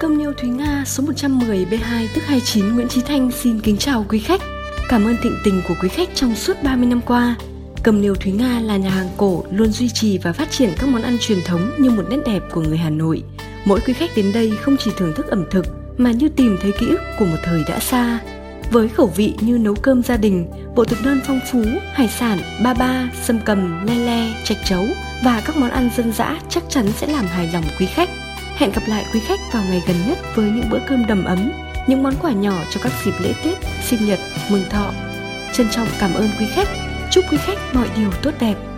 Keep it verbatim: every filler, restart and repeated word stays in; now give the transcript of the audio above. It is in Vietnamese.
Cơm niêu Thúy Nga số một trăm mười B hai tức hai mươi chín Nguyễn Chí Thanh xin kính chào quý khách. Cảm ơn thịnh tình của quý khách trong suốt ba mươi năm qua. Cơm niêu Thúy Nga là nhà hàng cổ luôn duy trì và phát triển các món ăn truyền thống như một nét đẹp của người Hà Nội. Mỗi quý khách đến đây không chỉ thưởng thức ẩm thực mà như tìm thấy ký ức của một thời đã xa. Với khẩu vị như nấu cơm gia đình, bộ thực đơn phong phú, hải sản, ba ba, sâm cầm, le le, chạch chấu và các món ăn dân dã chắc chắn sẽ làm hài lòng quý khách. Hẹn gặp lại quý khách vào ngày gần nhất với những bữa cơm đầm ấm, những món quà nhỏ cho các dịp lễ Tết, sinh nhật, mừng thọ. Trân trọng cảm ơn quý khách. Chúc quý khách mọi điều tốt đẹp.